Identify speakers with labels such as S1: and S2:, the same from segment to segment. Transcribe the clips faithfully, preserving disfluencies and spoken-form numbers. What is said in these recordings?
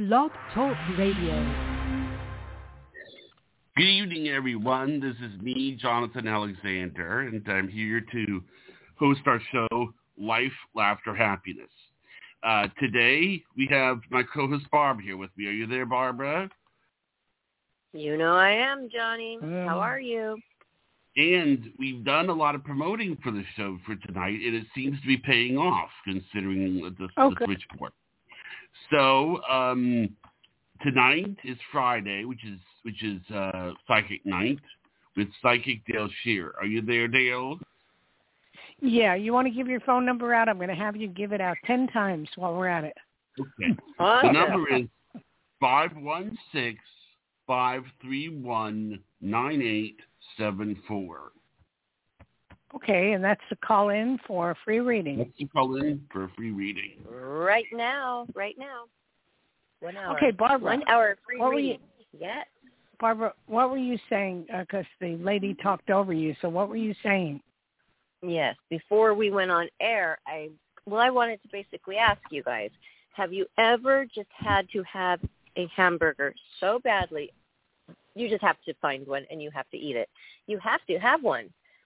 S1: Blog Talk Radio.
S2: Good evening, everyone. This is me, Jonathan Alexander, and I'm here to host our show, Life, Laughter, Happiness. Uh, today, we have my co-host, Barb, here with me. Are you there, Barbara?
S3: You know I am, Johnny.
S4: Mm.
S3: How are you?
S2: And we've done a lot of promoting for the show for tonight, and it seems to be paying off, considering the,
S4: Oh,
S2: the
S4: good.
S2: switchboard. So, um, tonight is Friday, which is which is uh, Psychic Night, with Psychic Dale Shear. Are you there, Dale?
S4: Yeah, you want to give your phone number out? I'm going to have you give it out ten times while we're at it.
S2: Okay.
S3: Awesome.
S2: The number is five one six, five three one, nine eight seven four.
S4: Okay, and that's the call in for a free reading.
S2: Let's call in for a free reading.
S3: Right now, right now. One hour.
S4: Okay, Barbara.
S3: One hour free
S4: what
S3: reading.
S4: Were you,
S3: Yes.
S4: Barbara, what were you saying? Because uh, the lady talked over you, so what were you saying?
S3: Yes. Before we went on air, I well, I wanted to basically ask you guys, have you ever just had to have a hamburger so badly, you just have to find one and you have to eat it? You have to have one.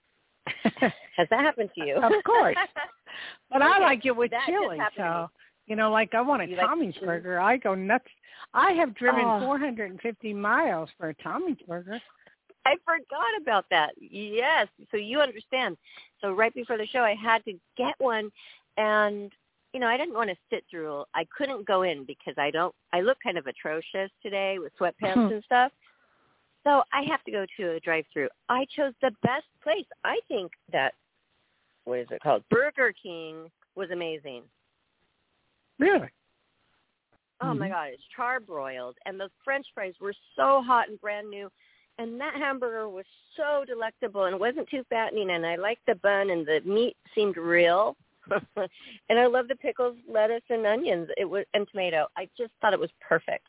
S3: Has that happened to you?
S4: Of course. But
S3: Okay,
S4: I like it with
S3: that just
S4: chili,
S3: happened to
S4: so,
S3: me.
S4: you know, like I want a
S3: You like
S4: Tommy's
S3: chili?
S4: burger. I go nuts. I have driven
S3: Oh.
S4: four hundred fifty miles for a Tommy's burger.
S3: I forgot about that. Yes. So you understand. So right before the show, I had to get one, and you know, I didn't want to sit through. I couldn't go in because I don't. I look kind of atrocious today with sweatpants and stuff. So I have to go to a drive-through. I chose the best place. I think that, what is it called? Burger King was amazing.
S4: Really?
S3: Oh,
S4: Mm-hmm.
S3: my God, it's charbroiled. And those French fries were so hot and brand new. And that hamburger was so delectable and wasn't too fattening. And I liked the bun, and the meat seemed real. And I love the pickles, lettuce, and onions It was and tomato. I just thought it was perfect.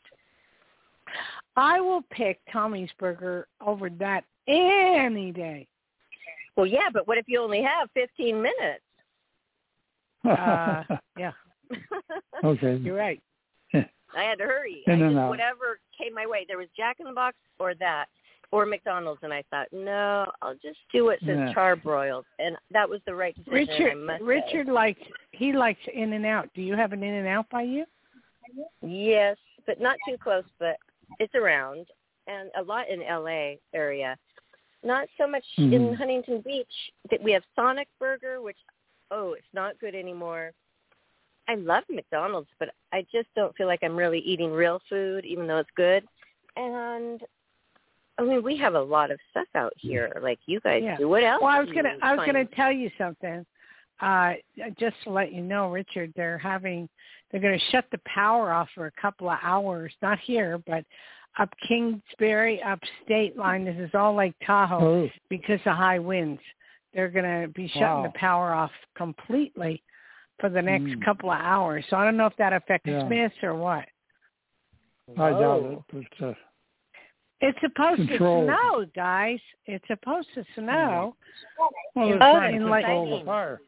S4: I will pick Tommy's burger over that any day.
S3: Well, yeah, but what if you only have fifteen minutes?
S4: Uh, yeah,
S5: Okay.
S4: you're right.
S3: I had to hurry.
S5: In
S3: I
S5: and
S3: just,
S5: out.
S3: whatever came my way. There was Jack in the Box or that or McDonald's, and I thought, no, I'll just do what says
S5: Yeah.
S3: charbroiled, and that was the right decision. I
S4: Richard,
S3: must say.
S4: Richard likes he likes In and Out. Do you have an In and Out by you?
S3: Yes, but not too close, but it's around, and a lot in L A area. Not so much
S5: Mhm.
S3: in Huntington Beach. That we have Sonic Burger, which, oh, it's not good anymore. I love McDonald's, but I just don't feel like I'm really eating real food, even though it's good. And I mean, we have a lot of stuff out here, like you guys
S4: Yeah.
S3: do. What else?
S4: Well, I was
S3: do
S4: gonna
S3: you
S4: I was
S3: find?
S4: gonna tell you something. Uh, just to let you know, Richard, they're having they're going to shut the power off for a couple of hours. Not here, but up Kingsbury, up State Line. This is all Lake Tahoe
S5: Oh,
S4: because of high winds. They're going to be shutting
S5: Wow.
S4: the power off completely for the next
S5: Mm.
S4: couple of hours. So I don't know if that affects
S5: Yeah.
S4: Smiths or what.
S5: I doubt
S3: Whoa.
S5: it, but uh,
S4: It's supposed
S5: Control.
S4: to snow, guys. It's supposed to snow.
S5: well,
S4: In-
S5: they're
S3: Oh,
S5: trying
S4: in
S5: to
S4: like-
S5: control the fire.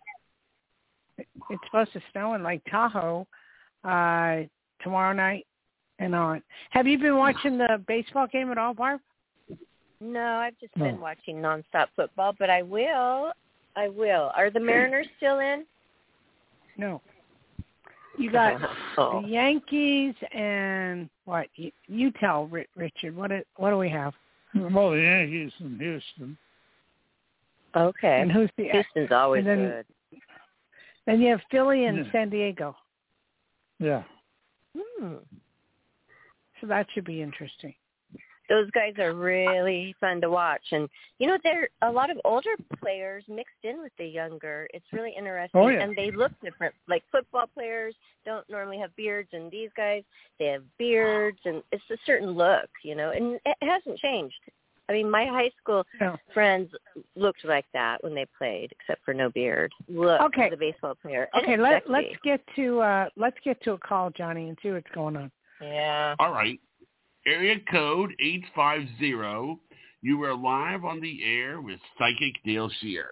S4: It's supposed to snow in Lake Tahoe uh, tomorrow night and on. Have you been watching the baseball game at all, Barb?
S3: No, I've just
S5: No.
S3: been watching nonstop football, but I will. I will. Are the Mariners still in?
S4: No. You got
S3: Oh.
S4: the Yankees and what? You, you tell Ri- Richard. What? It, what do we have?
S5: Well, the Yankees in Houston.
S3: Okay.
S4: And who's the?
S3: Houston's always
S4: and then-
S3: good.
S4: Then you have Philly and
S5: Yeah.
S4: San Diego.
S5: Yeah.
S3: Hmm.
S4: So that should be interesting.
S3: Those guys are really fun to watch, and you know, there are a lot of older players mixed in with the younger. It's really interesting,
S5: Oh, yeah.
S3: and they look different. Like football players don't normally have beards, and these guys, they have beards, and it's a certain look, you know, and it hasn't changed. I mean, my high school
S4: No.
S3: friends looked like that when they played, except for no beard. Look,
S4: Okay.
S3: the baseball player. And
S4: Okay,
S3: it's
S4: let
S3: sexy.
S4: let's get to uh, let's get to a call, Johnny, and see what's going on.
S3: Yeah.
S2: All right. Area code eight five zero. You are live on the air with Psychic Dale Shear.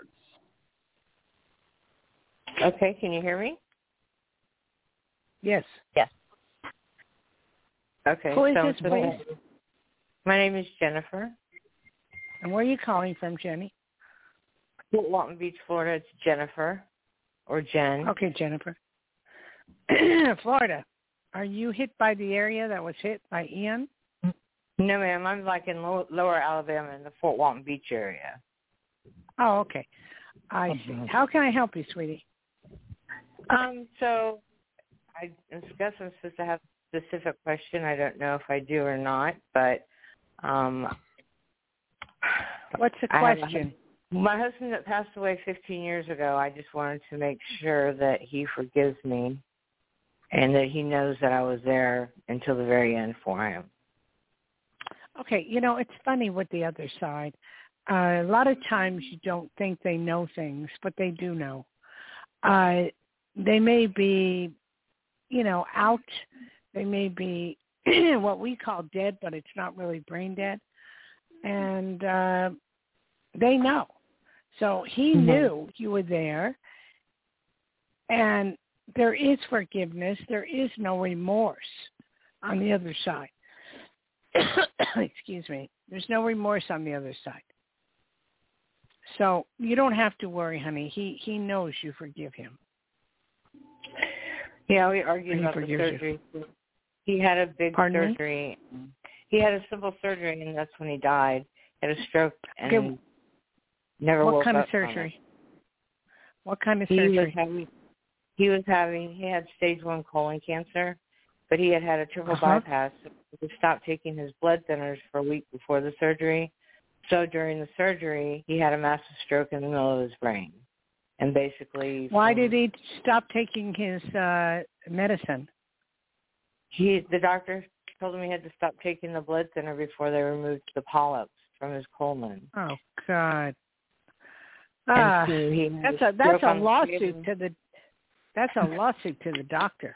S3: Okay, can you hear me?
S4: Yes.
S3: Yes.
S6: Okay.
S4: Who is
S6: so
S4: this, please?
S6: My name is Jennifer.
S4: And where are you calling from, Jenny?
S6: Fort Walton Beach, Florida. It's Jennifer or Jen.
S4: Okay, Jennifer. Florida. Are you hit by the area that was hit by Ian?
S6: No, ma'am. I'm like in low, lower Alabama in the Fort Walton Beach area.
S4: Oh, okay. I see. How can I help you, sweetie?
S6: Um, so I guess I'm supposed to have a specific question. I don't know if I do or not, but um,
S4: what's the question?
S6: A, my husband that passed away fifteen years ago, I just wanted to make sure that he forgives me and that he knows that I was there until the very end for him.
S4: Okay, you know, it's funny with the other side. Uh, a lot of times you don't think they know things, but they do know. Uh, they may be, you know, out. They may be what we call dead, but it's not really brain dead. And uh, they know. So he mm-hmm. knew you were there. And there is forgiveness. There is no remorse on the other side. Excuse me. There's no remorse on the other side. So you don't have to worry, honey. He he knows you forgive him.
S6: Yeah, we argued about the surgery. You. He had a big
S4: Pardon
S6: surgery. Me? He had a simple surgery, and that's when he died. He had a stroke and
S4: okay.
S6: never
S4: what
S6: woke
S4: kind
S6: up
S4: of surgery?
S6: From it.
S4: What kind of
S6: he
S4: surgery?
S6: Was having, he was having, he had stage one colon cancer, but he had had a triple
S4: uh-huh.
S6: bypass. He stopped taking his blood thinners for a week before the surgery. So during the surgery, he had a massive stroke in the middle of his brain. And basically...
S4: Why
S6: from,
S4: did he stop taking his uh, medicine?
S6: He, the doctor told him he had to stop taking the blood thinner before they removed the polyps from his colon.
S4: Oh, God. Ah,
S6: so he
S4: that's a that's a lawsuit to the that's a lawsuit to the doctor.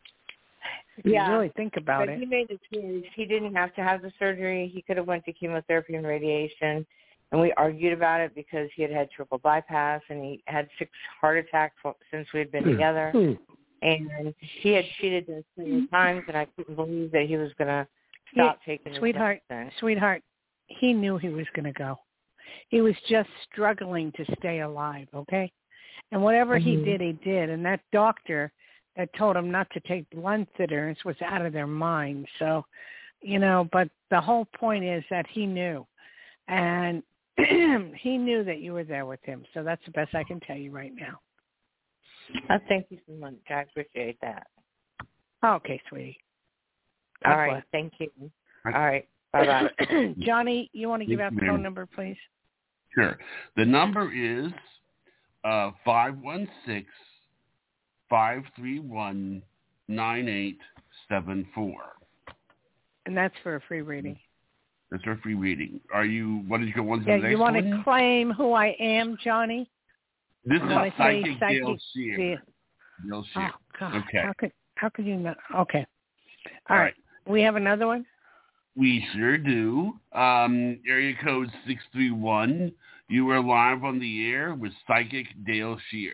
S4: If
S6: yeah,
S4: you really think about
S6: but
S4: it.
S6: He made the choice. He didn't have to have the surgery. He could have went to chemotherapy and radiation, and we argued about it because he had had triple bypass and he had six heart attacks since we had been together, and he had cheated us many times, and I couldn't believe that he was going to stop
S4: he,
S6: taking
S4: sweetheart,
S6: his medicine.
S4: Sweetheart, he knew he was going to go. He was just struggling to stay alive, okay? And whatever
S6: mm-hmm.
S4: he did, he did. And that doctor that told him not to take blood thinners was out of their mind. So, you know, but the whole point is that he knew. And he knew that you were there with him. So that's the best I can tell you right now.
S6: Oh, thank you so much. I appreciate that.
S4: Okay, sweetie.
S6: God All right. Bless. Thank you. All right. Bye-bye.
S4: Johnny, you want to give out the phone number, please?
S2: Sure. The number is uh, five one six, five three one, nine eight seven four.
S4: And that's for a free reading.
S2: That's for a free reading. Are you, what is your one?
S4: Yeah, you want to claim who I am, Johnny?
S2: This is Psychic,
S4: Psychic
S2: Dale Shear. Dale Shear.
S4: Oh, God.
S2: Okay.
S4: How could, how could you not? Okay. All, All right. right. We have another one?
S2: We sure do. Um, area code six three one. You are live on the air with Psychic Dale Shear.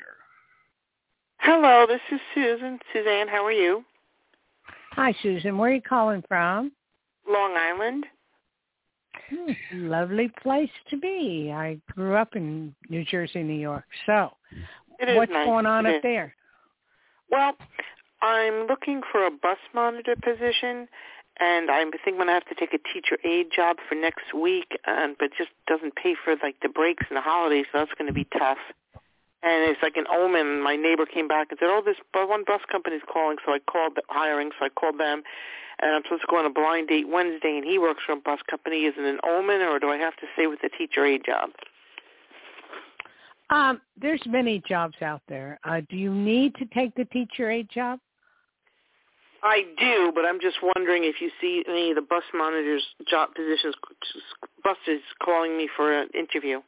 S7: Hello, this is Susan. Suzanne, how are you?
S4: Hi, Susan. Where are you calling from?
S7: Long Island.
S4: Hmm, lovely place to be. I grew up in New Jersey, New York. So,
S7: it is
S4: what's
S7: nice.
S4: going on
S7: it
S4: up
S7: is.
S4: there?
S7: Well, I'm looking for a bus monitor position. And I think I'm going to have to take a teacher aide job for next week, um, but just doesn't pay for, like, the breaks and the holidays, so that's going to be tough. And it's like an omen. My neighbor came back and said, oh, this one bus company's calling, so I called the hiring, so I called them. And I'm supposed to go on a blind date Wednesday, and he works for a bus company. Is it an omen, or do I have to stay with the teacher aide job?
S4: Um, there's many jobs out there. Uh, do you need to take the teacher aide job?
S7: I do, but I'm just wondering if you see any of the bus monitors' job positions, buses calling me for an interview.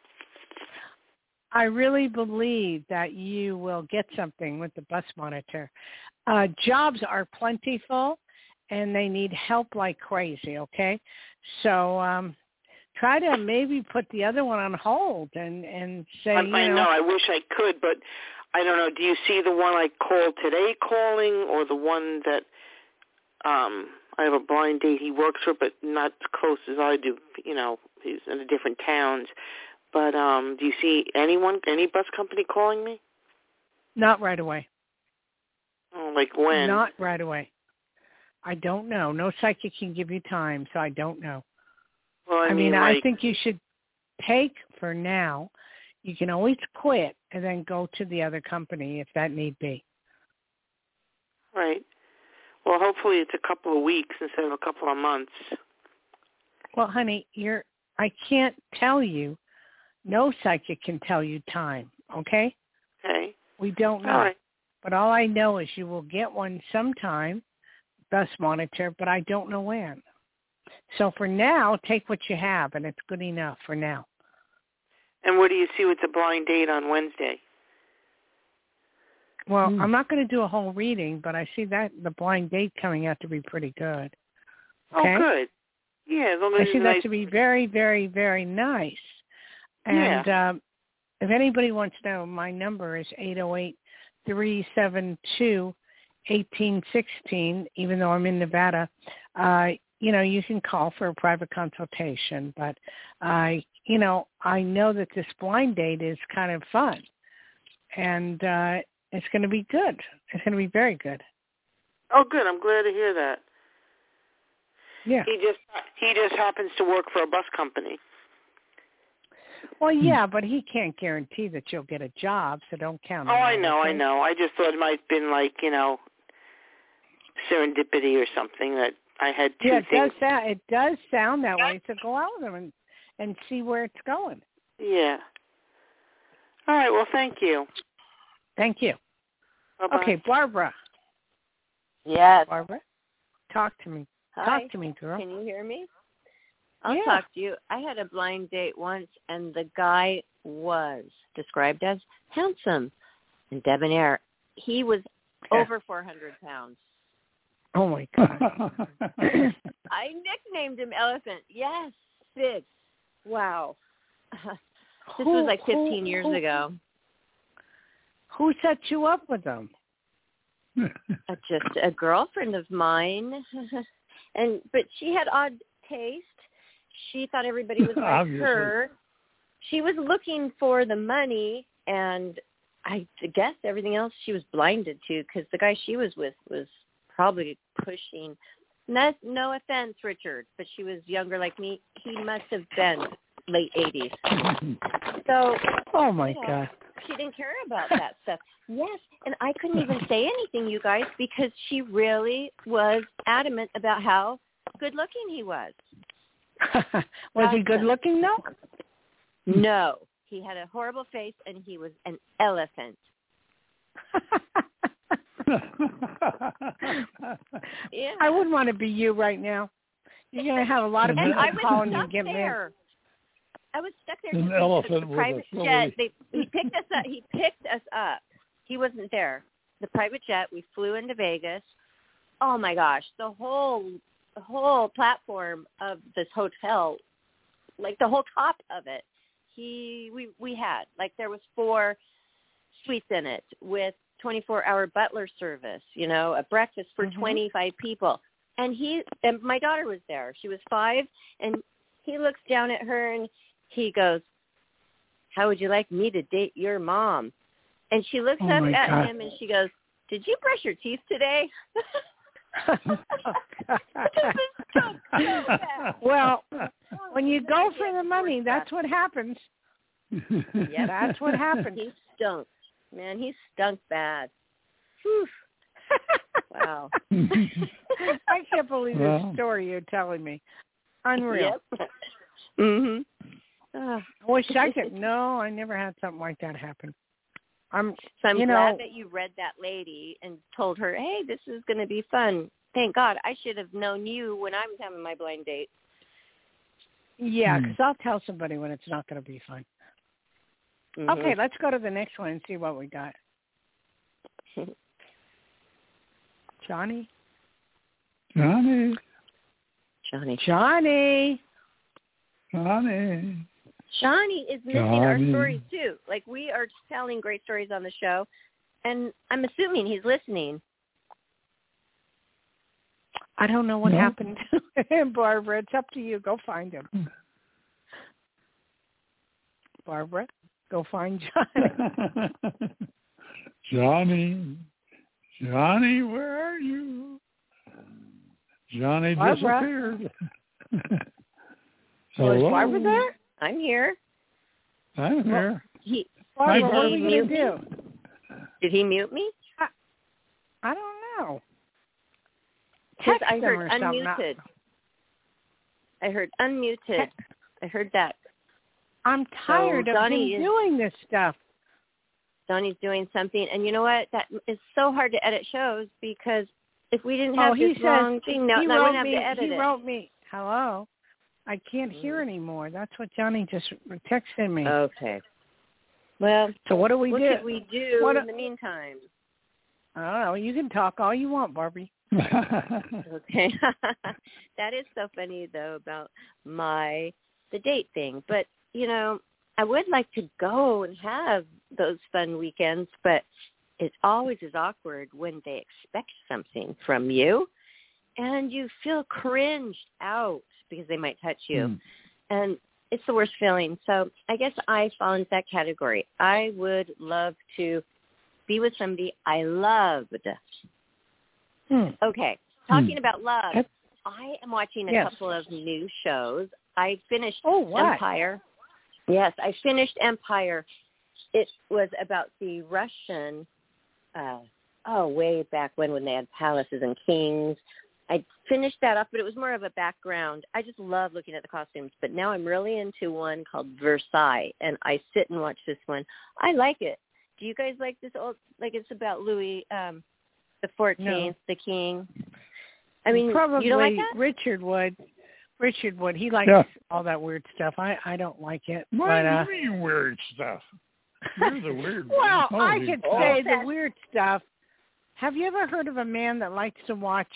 S4: I really believe that you will get something with the bus monitor. Uh, jobs are plentiful, and they need help like crazy, okay? So um, try to maybe put the other one on hold and, and say,
S7: I,
S4: you
S7: I
S4: know.
S7: know, I wish I could, but I don't know. Do you see the one I called today calling or the one that um, I have a blind date he works for, but not as close as I do. You know, he's in a different towns. But um, do you see anyone, any bus company calling me?
S4: Not right away.
S7: Oh, like when?
S4: Not right away. I don't know. No psychic can give you time, so I don't know.
S7: Well, I,
S4: I
S7: mean,
S4: mean,
S7: like,
S4: I think you should take for now. You can always quit and then go to the other company if that need be.
S7: Right. Well, hopefully it's a couple of weeks instead of a couple of months.
S4: Well, honey, you're. I can't tell you. No psychic can tell you time, okay?
S7: Okay.
S4: We don't know.
S7: All right.
S4: But all I know is you will get one sometime, bus monitor, but I don't know when. So for now, take what you have, and it's good enough for now.
S7: And what do you see with the blind date on Wednesday?
S4: Well, mm. I'm not going to do a whole reading, but I see that the blind date coming out to be pretty good. Okay?
S7: Oh, good. Yeah, as long as
S4: I
S7: it's
S4: see that
S7: nice.
S4: to be very, very, very nice. And
S7: yeah.
S4: um, if anybody wants to know, my number is eight oh eight, three seven two, one eight one six, even though I'm in Nevada. Uh, you know, you can call for a private consultation. But, I, you know, I know that this blind date is kind of fun. And uh, it's going to be good. It's going to be very good.
S7: Oh, good. I'm glad to hear that.
S4: Yeah.
S7: He just he just happens to work for a bus company.
S4: Well, yeah, but he can't guarantee that you'll get a job, so don't count
S7: oh,
S4: on it.
S7: Oh, I know,
S4: okay?
S7: I know. I just thought it might have been like, you know, serendipity or something that I had two
S4: yeah, it
S7: things.
S4: Does sound, it does sound that way, so go out with him and, and see where it's going.
S7: Yeah. All right, well, thank you.
S4: Thank you.
S7: Bye-bye.
S4: Okay, Barbara.
S3: Yes.
S4: Barbara, talk to me.
S3: Hi.
S4: Talk to me, girl.
S3: Can you hear me? I'll
S4: yeah.
S3: talk to you. I had a blind date once, and the guy was described as handsome and debonair. He was
S4: yeah.
S3: over four hundred pounds.
S4: Oh, my God.
S3: I nicknamed him Elephant. Yes, big. Wow. This
S4: who,
S3: was like fifteen
S4: who,
S3: years
S4: who,
S3: ago.
S4: Who set you up with him?
S3: Uh, just a girlfriend of mine. and But she had odd taste. She thought everybody was like her. She was looking for the money, and I guess everything else she was blinded to because the guy she was with was probably pushing. No, no offense, Richard, but she was younger like me. He must have been late eighties. So,
S4: oh, my
S3: you know,
S4: God.
S3: She didn't care about that stuff. Yes, and I couldn't even say anything, you guys, because she really was adamant about how good-looking he was.
S4: Was he good looking though?
S3: No. He had a horrible face and he was an elephant. yeah.
S4: I wouldn't want to be you right now. You're going to have a lot of people calling you and get
S3: there. I was stuck there.
S5: An
S3: just
S5: elephant
S3: the
S5: with
S3: private
S5: a
S3: jet. They, he picked us up. He picked us up. He wasn't there. The private jet. We flew into Vegas. Oh my gosh! The whole the whole platform of this hotel, like the whole top of it, he we we had like there was four suites in it with twenty-four hour butler service. You know, a breakfast for
S4: mm-hmm.
S3: twenty-five people. And he and my daughter was there. She was five, and he looks down at her and he goes, "How would you like me to date your mom?" And she looks
S4: oh
S3: up
S4: my
S3: at
S4: God.
S3: him and she goes, "Did you brush your teeth today?"
S4: Well, when you go for the money, that's what happens.
S3: Yeah,
S4: that's what happens.
S3: He stunk, man. He stunk bad. Whew. Wow.
S4: I can't believe
S5: well.
S4: this story you're telling me. Unreal.
S3: Yep. Mhm. Uh,
S4: I wish I could. No, I never had something like that happen. I'm.
S3: So I'm
S4: you
S3: glad
S4: know,
S3: that you read that lady and told her, "Hey, this is going to be fun." Thank God. I should have known you when I was having my blind date.
S4: Yeah, because I'll tell somebody when it's not going to be fun.
S3: Mm-hmm.
S4: Okay, let's go to the next one and see what we got. Johnny?
S5: Johnny.
S3: Johnny.
S4: Johnny.
S5: Johnny.
S3: Johnny is missing
S5: Johnny.
S3: our stories, too. Like, we are telling great stories on the show, and I'm assuming he's listening.
S4: I don't know what
S5: No.
S4: happened to him, Barbara. It's up to you. Go find him. Barbara, go find Johnny.
S5: Johnny, Johnny, where are you? Johnny
S4: Barbara?
S5: disappeared.
S4: Oh, is
S5: Hello?
S4: Barbara there?
S3: I'm here.
S5: I'm here.
S3: He,
S4: Barbara,
S3: Did
S4: what are
S3: he
S4: we
S3: mute
S4: going to do?
S3: did he mute me?
S4: I don't know.
S3: Because
S4: Text
S3: I
S4: him
S3: heard
S4: or something.
S3: unmuted. I heard unmuted. I heard that.
S4: I'm tired
S3: So
S4: of
S3: Johnny
S4: him
S3: is-
S4: doing this stuff.
S3: Donnie's doing something, and you know what? That is so hard to edit shows because if we didn't
S4: Oh,
S3: have
S4: he
S3: this long
S4: says,
S3: thing, now
S4: he
S3: I
S4: wrote
S3: wouldn't have
S4: me,
S3: to edit
S4: he
S3: it.
S4: wrote me, hello, I can't hear anymore. That's what Johnny just texted me.
S3: Okay. Well,
S4: so what do we
S3: what
S4: do?
S3: could we do
S4: What
S3: in
S4: do-
S3: the meantime?
S4: I don't know. You can talk all you want, Barbie.
S3: Okay. That is so funny, though, about my the date thing. But, you know, I would like to go and have those fun weekends, but it always is awkward when they expect something from you and you feel cringed out because they might touch you.
S5: Hmm.
S3: And it's the worst feeling. So I guess I fall into that category. I would love to be with somebody I loved.
S4: Hmm.
S3: Okay, talking
S5: Hmm.
S3: about love,
S4: That's-
S3: I am watching a
S4: Yes.
S3: couple of new shows. I finished
S4: Oh, what?
S3: Empire. Yes, I finished Empire. It was about the Russian, uh, oh, way back when when they had palaces and kings. I finished that off, but it was more of a background. I just love looking at the costumes, but now I'm really into one called Versailles, and I sit and watch this one. I like it. Do you guys like this old, like it's about Louis um, the fourteenth,
S4: No.
S3: the king? I mean,
S4: probably
S3: you don't like that?
S4: Richard would. Richard would. He likes
S5: Yeah.
S4: all that weird stuff. I, I don't like it.
S5: What
S4: but,
S5: do
S4: uh,
S5: you mean weird stuff? You're the weird one.
S4: well, I
S5: Holy
S4: could
S5: cow.
S4: say the weird stuff. Have you ever heard of a man that likes to watch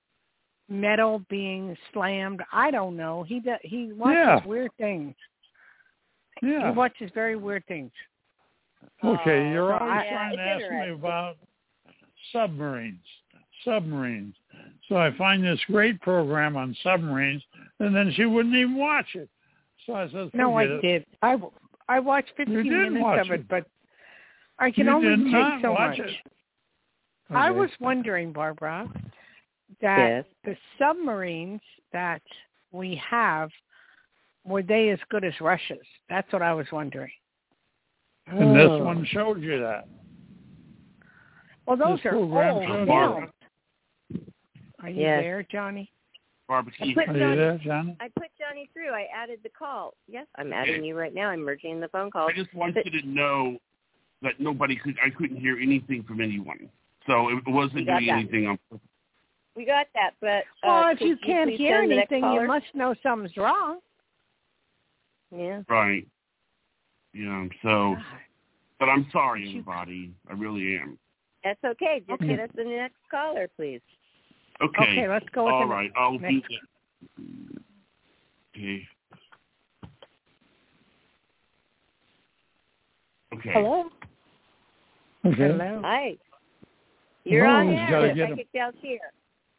S4: metal being slammed? I don't know. He does, he watches
S5: Yeah.
S4: weird things.
S5: Yeah.
S4: He watches very weird things.
S5: Okay,
S3: Oh,
S5: you're
S4: so
S5: always
S3: I-
S5: trying
S3: yeah,
S5: to
S3: it's
S5: ask me
S3: interesting.
S5: about submarines. Submarines. So I find this great program on submarines, and then she wouldn't even watch it. So I said,
S4: No, I
S5: "Forget it."
S4: did. I, I watched
S5: You
S4: fifteen
S5: did
S4: minutes
S5: watch
S4: of it,
S5: it.
S4: but I can
S5: You
S4: only
S5: did
S4: take
S5: not
S4: so
S5: watch
S4: much.
S5: it.
S4: I
S5: Okay.
S4: was wondering, Barbara, that
S3: Yes.
S4: the submarines that we have, were they as good as Russia's? That's what I was wondering.
S5: And this
S3: Oh.
S5: one showed you that.
S4: Well, those
S5: This
S4: are
S5: program
S4: old
S5: showed
S4: films.
S5: you.
S4: Are you
S3: Yes.
S4: there, Johnny?
S2: Barbecue.
S3: I put
S5: Are you
S3: Johnny,
S5: there, Johnny?
S3: I put Johnny through. I added the call. Yes, I'm adding you right now. I'm merging the phone calls.
S2: I just want
S3: But-
S2: you to know that nobody could. I couldn't hear anything from anyone, so it wasn't
S3: You got
S2: doing
S3: that.
S2: anything on.
S3: We got that, but uh,
S4: Well, if
S3: could
S4: you can't
S3: please
S4: hear
S3: send the next
S4: anything, you
S3: caller?
S4: must know something's wrong.
S3: Yeah.
S2: Right. Yeah. So,
S4: God.
S2: but I'm sorry,
S4: You-
S2: everybody. I really am.
S3: That's okay. Just
S4: Okay.
S3: get us the next caller, please.
S2: Okay.
S4: Okay, let's go with
S2: All
S4: the
S2: right. I'll do
S4: next-
S2: that. Okay. Okay.
S3: Hello.
S5: Okay.
S4: Hello.
S3: Hi. You're
S5: Oh,
S3: on
S5: he's gotta
S3: air.
S5: get him.
S3: Psychic Gals here.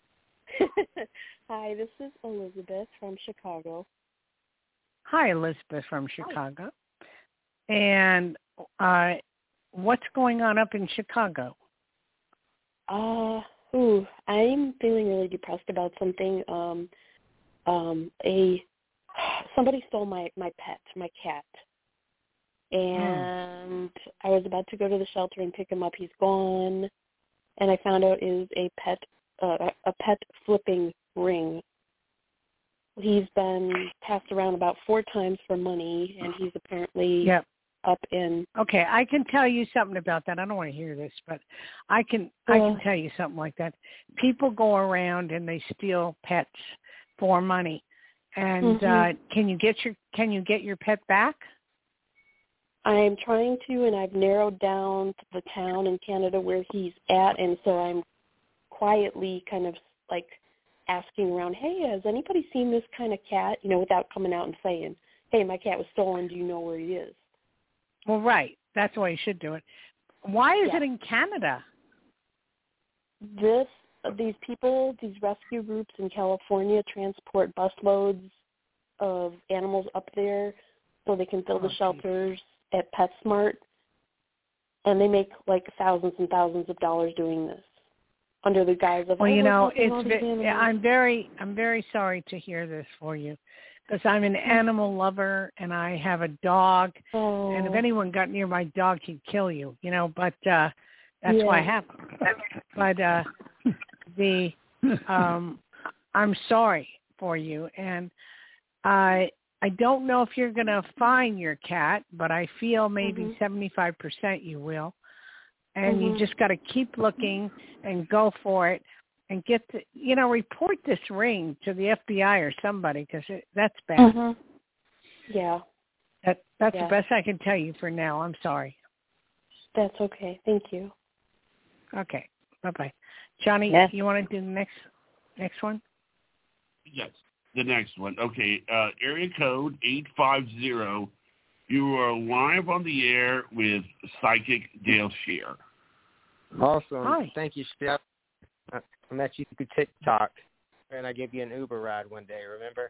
S8: Hi, this is Elizabeth from Chicago.
S4: Hi, Elizabeth from Chicago. And uh, what's going on up in Chicago?
S8: Uh, ooh, I'm feeling really depressed about something. Um, um, a somebody stole my my pet, my cat, and I was about to go to the shelter and pick him up. He's gone, and I found out it is a pet uh, a pet flipping ring. He's been passed around about four times for money, and he's apparently
S4: Yep.
S8: up in.
S4: Okay, I can tell you something about that. I don't want to hear this, but I can I
S8: Well-
S4: can tell you something like that. People go around and they steal pets for money. And
S8: Mhm.
S4: uh can you get your can you get your pet back?
S8: I'm trying to, and I've narrowed down the town in Canada where he's at, and so I'm quietly kind of like asking around, hey, has anybody seen this kind of cat? You know, without coming out and saying, hey, my cat was stolen. Do you know where he is?
S4: Well, right. That's the way you should do it. Why is
S8: Yeah.
S4: it in Canada?
S8: This these people, these rescue groups in California transport busloads of animals up there so they can fill the
S4: Oh,
S8: shelters at PetSmart. And they make like thousands and thousands of dollars doing this under the guise of,
S4: well,
S8: oh,
S4: you
S8: we're
S4: know,
S8: helping all
S4: it's
S8: these
S4: ve-
S8: animals.
S4: I'm very I'm very sorry to hear this for you, because I'm an animal lover and I have a dog,
S8: Oh.
S4: and if anyone got near my dog, he'd kill you, you know. But uh, that's
S8: Yeah.
S4: why I have him. But uh, the um, I'm sorry for you, and I I don't know if you're going to find your cat, but I feel maybe
S8: Mhm.
S4: seventy-five percent you will. And
S8: Mhm.
S4: you just got to keep looking and go for it and get the, you know, report this ring to the F B I or somebody, because that's bad.
S8: Mhm. Yeah,
S4: That That's
S8: Yeah.
S4: the best I can tell you for now. I'm sorry.
S8: that's okay. Thank you.
S4: Okay. Bye-bye. Johnny,
S3: Yes.
S4: you want to do the next next one?
S2: Yes, the next one. Okay, uh, area code eight five zero. You are live on the air with Psychic Dale Shear.
S9: Awesome.
S4: Hi.
S9: Thank you, Chef. I I met you through TikTok, and I gave you an Uber ride one day, remember?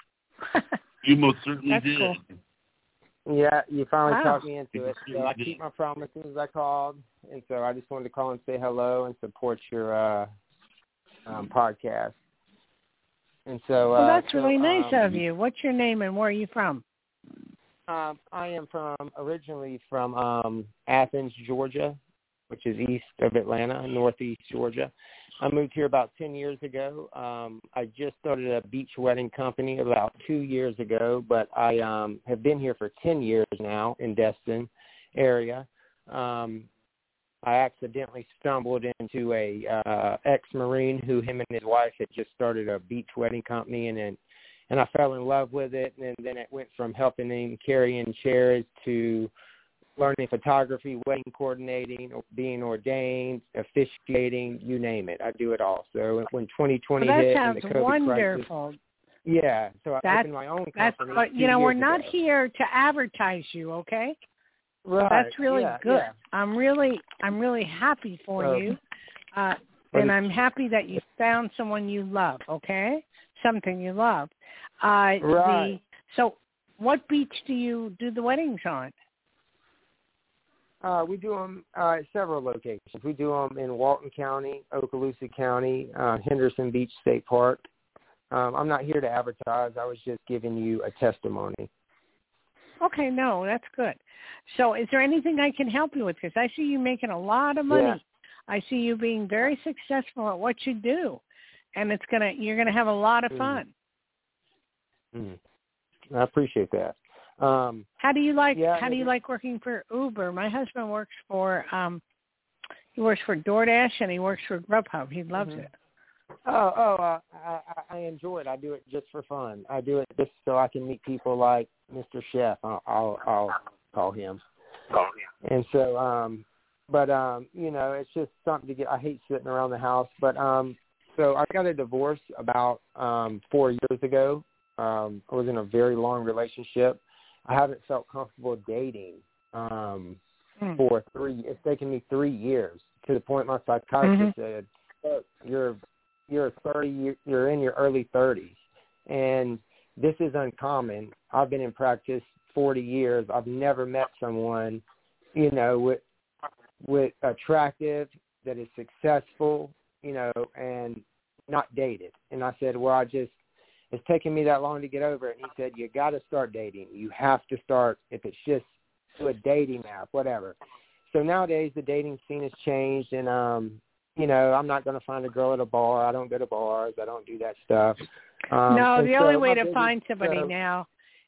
S2: You most certainly
S4: That's
S2: did.
S4: cool.
S9: Yeah, you finally
S4: Wow.
S9: talked me into it. So I keep my promises. I called, and so I just wanted to call and say hello and support your uh, um, podcast. And so,
S4: Well,
S9: uh,
S4: that's
S9: so,
S4: really nice
S9: um,
S4: of you. What's your name and where are you from?
S9: Um, I am from originally from um, Athens, Georgia, which is east of Atlanta, northeast Georgia. I moved here about ten years ago. Um, I just started a beach wedding company about two years ago, but I um, have been here for ten years now in Destin area. Um, I accidentally stumbled into a uh, ex-Marine who him and his wife had just started a beach wedding company, and then and I fell in love with it, and then it went from helping him carrying chairs to learning photography, wedding coordinating, being ordained, officiating, you name it. I do it all. So when twenty twenty
S4: Well, that
S9: hit
S4: sounds
S9: and the COVID
S4: wonderful.
S9: crisis, yeah, so I
S4: That's-
S9: opened my own
S4: That's,
S9: company.
S4: but you
S9: two
S4: know, we're
S9: years
S4: not
S9: ago.
S4: here to advertise you, okay?
S9: Right.
S4: That's really
S9: yeah,
S4: good.
S9: Yeah.
S4: I'm really, I'm really happy for
S9: So-
S4: you, uh,
S9: But
S4: and
S9: it's-
S4: I'm happy that you found someone you love. Okay, something you love. Uh,
S9: Right.
S4: The, so, what beach do you do the weddings on?
S9: Uh, we do them uh, at several locations. We do them in Walton County, Okaloosa County, uh, Henderson Beach State Park. Um, I'm not here to advertise. I was just giving you a testimony.
S4: Okay, no, that's good. So, is there anything I can help you with? Because I see you making a lot of money.
S9: Yeah.
S4: I see you being very successful at what you do, and it's gonna, you're gonna have a lot of
S9: Mm.
S4: fun.
S9: Mm. I appreciate that. Um,
S4: How do you like?
S9: Yeah,
S4: how do you
S9: maybe-
S4: like working for Uber? My husband works for um, he works for DoorDash and he works for Grubhub. He loves
S9: Mhm.
S4: it.
S9: Oh, oh, uh, I, I I enjoy it. I do it just for fun. I do it just so I can meet people like Mister Chef. I'll, I'll, I'll call him. And so, um, but um, you know, it's just something to get. I hate sitting around the house, but um, so I got a divorce about um four years ago. Um, I was in a very long relationship. I haven't felt comfortable dating um
S4: Hmm.
S9: for three. It's taken me three years to the point my psychiatrist
S4: Mhm.
S9: said, "Look, you're you're thirty. You're in your early thirties, and this is uncommon. I've been in practice forty years. I've never met someone, you know, with with attractive, that is successful, you know, and not dated." And I said, "Well, I just it's taken me that long to get over it." And he said, "You got to start dating. You have to start if it's just to a dating app, whatever." So nowadays the dating scene has changed, and um, you know, I'm not going to find a girl at a bar. I don't go to bars. I don't do that stuff. Um,
S4: no,
S9: and
S4: the
S9: so
S4: only way
S9: my
S4: to
S9: biggest-
S4: find somebody
S9: so-
S4: now,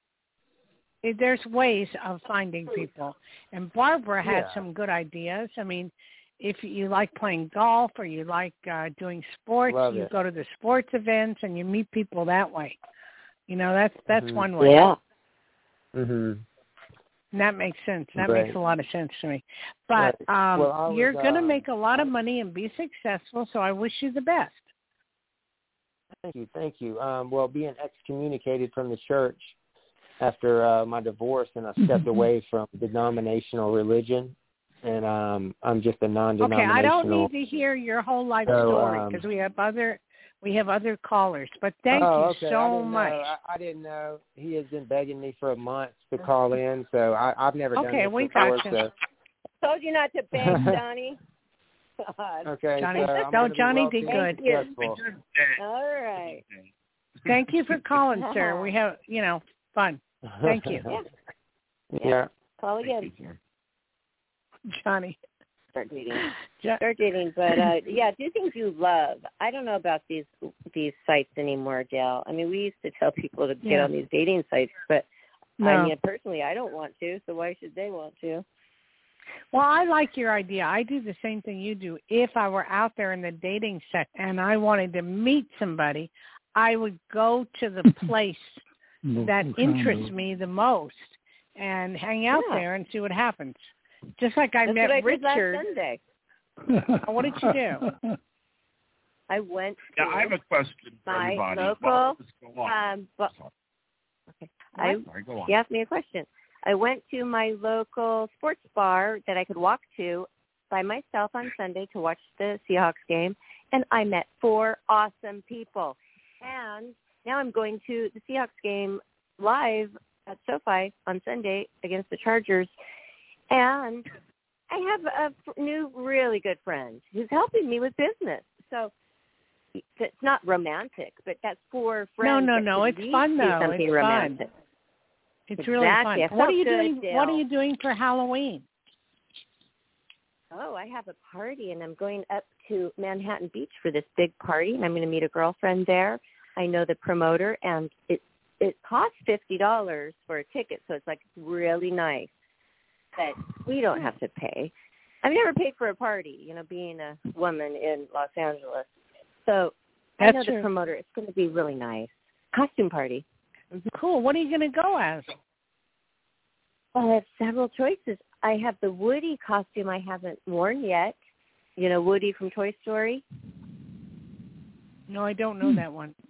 S4: i- there's ways of finding people. And Barbara had
S9: Yeah.
S4: some good ideas. I mean, if you like playing golf or you like uh, doing sports,
S9: Love
S4: you
S9: it.
S4: go to the sports events and you meet people that way. You know, that's that's
S9: Mhm.
S4: one way.
S3: Yeah.
S9: Mhm.
S4: And that makes sense. That
S9: Right.
S4: makes a lot of sense to me. But
S9: Right.
S4: um,
S9: Well, I was,
S4: you're going to
S9: um,
S4: make a lot of money and be successful, so I wish you the best.
S9: Thank you, thank you. Um, well, being excommunicated from the church after uh, my divorce, and I stepped away from denominational religion, and um, I'm just a
S4: Okay,
S9: non-denominational.
S4: I don't need to hear your whole life
S9: So,
S4: story
S9: um,
S4: because we have other we have other callers. But thank
S9: oh,
S4: you
S9: okay. I
S4: so
S9: didn't
S4: much.
S9: Know. I, I didn't know. He has been begging me for a month to call in, so I, I've never done
S4: Okay,
S9: this
S4: we
S9: before.
S4: got you.
S9: So.
S3: Told you not to beg, Johnny. God.
S9: Okay,
S4: Johnny,
S9: so I'm
S4: no,
S9: gonna
S4: Johnny
S9: be
S4: did
S9: well
S4: good.
S9: successful.
S3: All right.
S4: Thank you for calling, sir. We have, you know, fun. Thank you.
S3: Yeah.
S9: Yeah. yeah.
S3: Call again.
S4: Johnny.
S3: Start dating. Start dating, but uh, yeah, do things you love. I don't know about these these sites anymore, Dale. I mean, we used to tell people to get
S4: Yeah.
S3: on these dating sites, but
S4: No.
S3: I mean, personally, I don't want to. So why should they want to?
S4: Well, I like your idea. I do the same thing you do. If I were out there in the dating set and I wanted to meet somebody, I would go to the place that interests me the most and hang out
S3: Yeah.
S4: there and see what happens. Just like I
S3: That's
S4: met
S3: what I did
S4: Richard.
S3: last Sunday.
S4: What did you do?
S3: I went to
S2: Yeah, I have a question for
S3: my
S2: everybody.
S3: local.
S2: Well, let's go on.
S3: Um, but, okay, I,
S2: Sorry, go on.
S3: you asked me a question. I went to my local sports bar that I could walk to by myself on Sunday to watch the Seahawks game, and I met four awesome people. And now I'm going to the Seahawks game live at SoFi on Sunday against the Chargers, and I have a new really good friend who's helping me with business. So it's not romantic, but that's four friends.
S4: No, no,
S3: that
S4: no.
S3: could
S4: It's
S3: lead
S4: fun,
S3: to
S4: though.
S3: something
S4: It's
S3: romantic.
S4: fun. It's
S3: Exactly.
S4: really
S3: I
S4: fun.
S3: felt
S4: What are you
S3: good,
S4: doing?
S3: Dale.
S4: What are you doing for Halloween?
S3: Oh, I have a party, and I'm going up to Manhattan Beach for this big party, and I'm going to meet a girlfriend there. I know the promoter, and it it costs fifty dollars for a ticket, so it's like really nice. But we don't have to pay. I've never paid for a party, you know, being a woman in Los Angeles. So
S4: That's
S3: I know
S4: true.
S3: the promoter. It's going to be really nice. Costume party. Mm-hmm.
S4: Cool. What are you going to go as?
S3: Well, I have several choices. I have the Woody costume I haven't worn yet. You know, Woody from Toy Story.
S4: No, I don't know that one.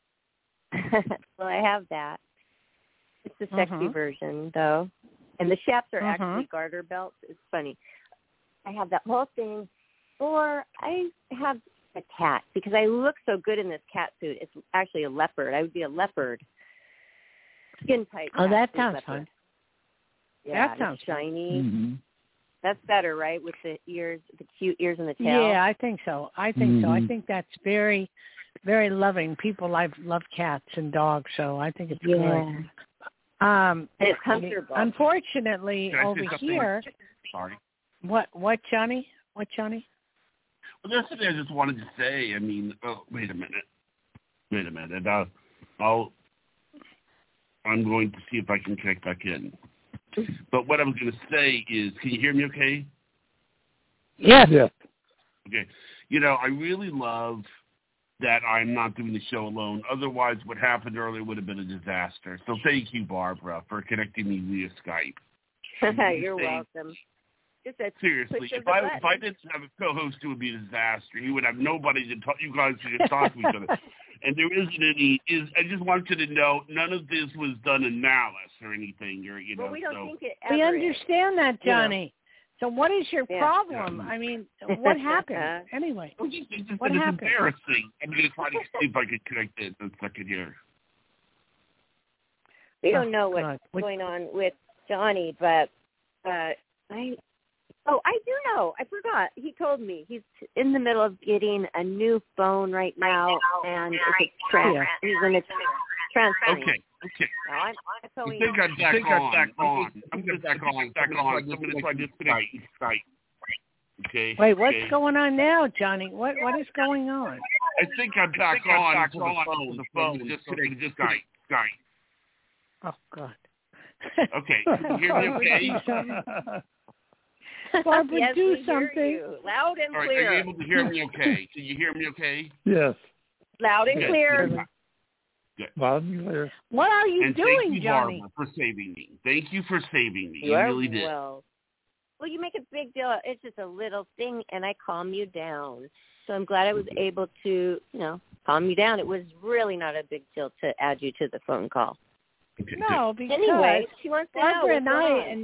S3: Well, I have that. It's the sexy
S4: Uh-huh.
S3: version, though. And the chaps are
S4: Uh-huh.
S3: actually garter belts. It's funny. I have that whole thing. Or I have a cat because I look so good in this cat suit. It's actually a leopard. I would be a leopard. Skin tight.
S4: Oh,
S3: cat
S4: that
S3: suit
S4: sounds
S3: leopard.
S4: fun.
S3: Yeah,
S4: That
S3: it's
S4: sounds fun.
S3: shiny.
S5: Mm-hmm.
S3: That's better, right? With the ears, the cute ears and the tail.
S4: Yeah, I think so. I think so. I
S5: Mhm.
S4: think that's very, very loving. People love love cats and dogs, so I think it's
S3: Yeah.
S4: good. Um,
S3: And it's comfortable.
S4: Unfortunately,
S2: Can I say
S4: over
S2: something?
S4: here,
S2: Sorry.
S4: what what Johnny? What Johnny?
S2: Well, that's what I just wanted to say. I mean, oh, wait a minute. Wait a minute. Uh, I'll, I'm going to see if I can check back in. But what I was going to say is, can you hear me okay?
S4: Yes.
S5: Yeah.
S2: Okay. You know, I really love that I'm not doing the show alone. Otherwise, what happened earlier would have been a disaster. So thank you, Barbara, for connecting me via Skype.
S3: You're
S2: Say-
S3: welcome. Just a
S2: Seriously,
S3: push of
S2: if
S3: the
S2: I
S3: button.
S2: if I didn't have a co-host, it would be a disaster. You would have nobody to talk. You guys could talk to each other, and there isn't any. Is I just want you to know, none of this was done in malice or anything. Or you know,
S3: Well, we don't
S2: so.
S3: think it ever
S4: We
S3: is.
S4: understand that,
S2: You know.
S4: Johnny. So what is your
S3: Yeah.
S4: problem? I mean, what happened? Anyway,
S2: Well, just, it's just
S4: what
S2: that it's
S4: happened?
S2: embarrassing. I'm going to try to see if I can connect it in a second here.
S3: We don't
S4: Oh,
S3: know what's
S4: God. What-
S3: going on with Johnny, but uh, I. Oh, I do know. I forgot. He told me he's in the middle of getting a new phone right now, and it's a trans.
S4: Yeah.
S3: He's in a transfer.
S2: Okay, okay.
S3: Now I'm, I'm
S2: I
S3: going
S2: think I'm back think on. I'm back on. I'm
S3: Mm-hmm.
S2: going to back on. Back on. I'm going to try to disconnect. Skype. Okay.
S4: Wait, what's
S2: okay.
S4: going on now, Johnny? What what is going on?
S2: I think I'm back
S5: think I'm
S2: on
S5: back
S2: to the
S5: on
S2: phone.
S5: to
S2: The
S5: the
S2: phone.
S5: phone.
S2: Just connect. Just Skype. Skype.
S4: Oh God.
S2: Okay. Can you hear me okay?
S4: Barbara,
S3: yes,
S4: do
S3: we
S4: something.
S3: hear you. Loud and
S2: All right.
S3: clear.
S2: Are you able to hear me okay? Can you hear me okay?
S5: Yes.
S3: Loud and
S2: Good.
S3: clear.
S2: Good.
S5: Loud and clear.
S4: What are you
S2: And
S4: doing,
S2: thank you,
S4: Johnny?
S2: Barbara, for saving me. Thank you for saving me.
S3: You
S2: You
S3: are
S2: really did.
S3: well. Well, you make a big deal. It's just a little thing, and I calm you down. So I'm glad I was able to, you know, calm you down. It was really not a big deal to add you to the phone call.
S2: Okay,
S4: No, because
S3: Anyway, she wants to know
S4: Barbara
S3: what's
S4: and
S3: going
S4: I
S3: on.
S4: and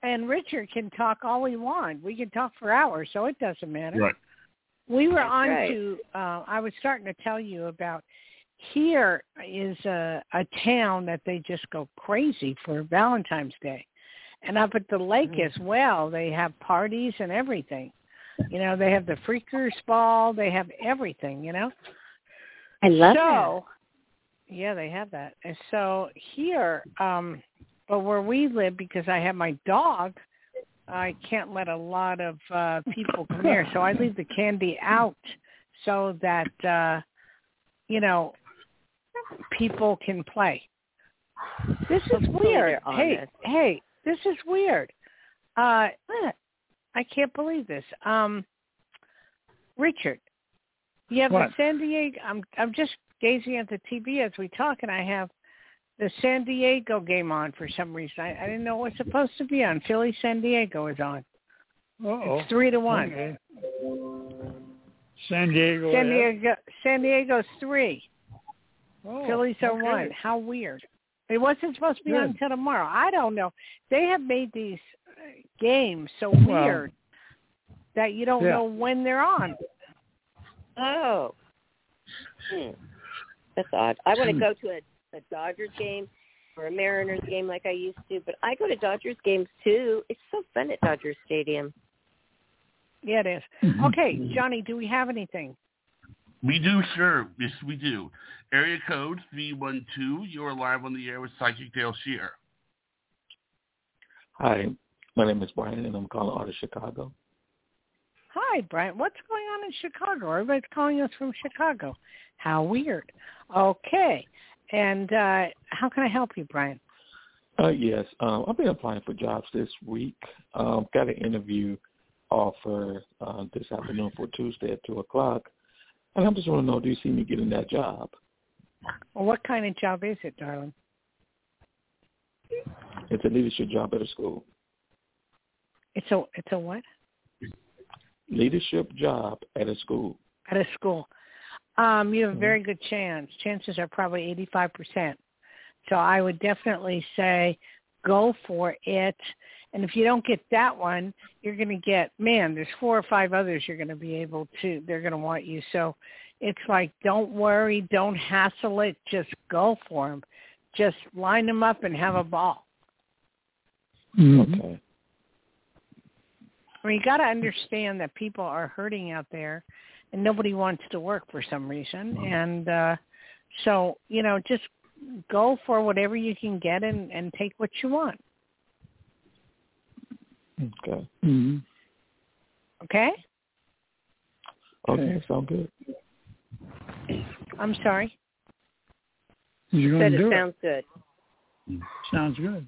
S4: and Richard can talk all we want. We can talk for hours, so it doesn't matter.
S2: Right.
S4: We were
S3: That's
S4: on
S3: right.
S4: to, uh, I was starting to tell you about, here is a, a town that they just go crazy for Valentine's Day. And up at the lake as well, they have parties and everything. You know, they have the Freakers Ball. They have everything, you know.
S3: I love
S4: so, that. Yeah, they have that. And so here, um, but where we live, because I have my dog, I can't let a lot of uh, people come here. So I leave the candy out so that, uh, you know, people can play. This is weird. Hey, hey, this is weird. Uh, I can't believe this. Um, Richard, you have
S5: What?
S4: the San Diego. I'm I'm just gazing at the T V as we talk, and I have the San Diego game on for some reason. I, I didn't know it was supposed to be on. Philly San Diego is on.
S5: Uh-oh.
S4: It's three to one.
S5: Okay. San Diego.
S4: San
S5: yeah.
S4: Diego. San Diego's three.
S5: Oh,
S4: Phillies are
S5: okay.
S4: one. How weird. It wasn't supposed to be on
S5: Good.
S4: until tomorrow. I don't know. They have made these uh, games so
S5: Well,
S4: weird that you don't
S5: yeah.
S4: know when they're on.
S3: Oh. Hmm. That's odd. I want to go to a, a Dodgers game or a Mariners game like I used to, but I go to Dodgers games too. It's so fun at Dodger Stadium.
S4: Yeah, it is.
S5: Mm-hmm.
S4: Okay, Johnny, do we have anything?
S2: We do, sure. Yes, we do. Area code three one two. You're live on the air with Psychic Dale Shear.
S10: Hi, my name is Brian, and I'm calling out of Chicago.
S4: Hi, Brian. What's going on in Chicago? Everybody's calling us from Chicago. How weird. Okay. And uh, how can I help you, Brian?
S10: Uh, yes, um, I've been applying for jobs this week. Um, got an interview offer uh, this afternoon for Tuesday at two o'clock. And I just want to know, do you see me getting that job?
S4: Well, what kind of job is it, darling?
S10: It's a leadership job at a school.
S4: It's a it's a what?
S10: Leadership job at a school.
S4: At a school. Um, you have a very good chance. Chances are probably eighty-five percent. So I would definitely say go for it. And if you don't get that one, you're going to get, man, there's four or five others you're going to be able to, they're going to want you. So it's like, don't worry, don't hassle it, just go for them. Just line them up and have a ball.
S5: Mm-hmm.
S10: Okay.
S4: I mean, you got to understand that people are hurting out there and nobody wants to work for some reason. And uh, so, you know, just go for whatever you can get and, and take what you want.
S10: Okay.
S5: Mm-hmm.
S4: Okay?
S10: Okay, sound good.
S4: I'm sorry.
S5: You're
S3: Said
S5: going to
S3: it
S5: do
S3: sounds good.
S5: it. Sounds good.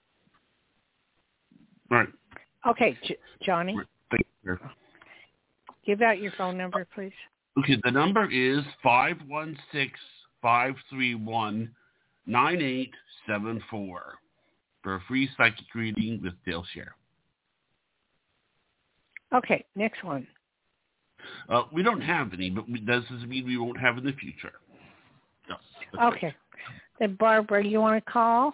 S2: All right.
S4: Okay, J- Johnny,
S2: Thank you.
S4: give out your phone number, please.
S2: Okay, the number is five one six, five three one, nine eight seven four for a free psychic reading with Dale Shear.
S4: Okay, next one.
S2: Uh, we don't have any, but we, that doesn't mean we won't have in the future. Yes, that's
S4: Okay. Then, Barbara, you want to call?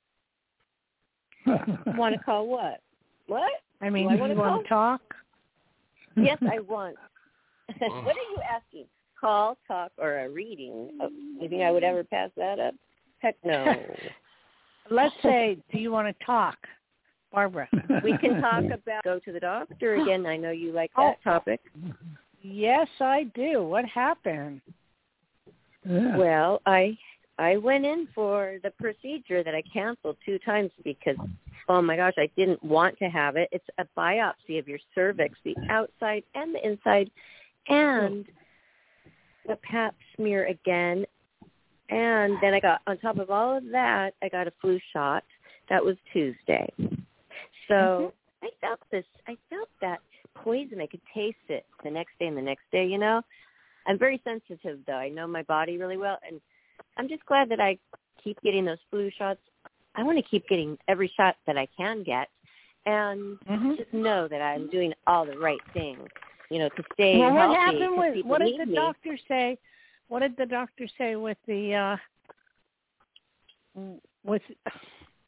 S3: Want to call what? What?
S4: I mean,
S3: Do I
S4: you
S3: wanna
S4: want to talk?
S3: Yes, I want. What are you asking? Call, talk, or a reading? Oh, you think I would ever pass that up? Heck no.
S4: Let's say, do you want to talk, Barbara?
S3: We can talk about go to the doctor again. I know you like that
S4: Oh.
S3: topic.
S4: Yes, I do. What happened?
S5: Yeah.
S3: Well, I I went in for the procedure that I canceled two times because, oh my gosh, I didn't want to have it. It's a biopsy of your cervix, the outside and the inside, and the pap smear again. And then I got, on top of all of that, I got a flu shot. That was Tuesday. So mm-hmm. I felt this, I felt that poison. I could taste it the next day and the next day, you know. I'm very sensitive, though. I know my body really well, and I'm just glad that I keep getting those flu shots. I want to keep getting every shot that I can get, and
S4: mm-hmm.
S3: just know that I'm doing all the right things, you know, to stay
S4: well,
S3: healthy.
S4: What happened with,
S3: people
S4: what did
S3: need
S4: the
S3: me.
S4: doctor say? What did the doctor say with the, uh, with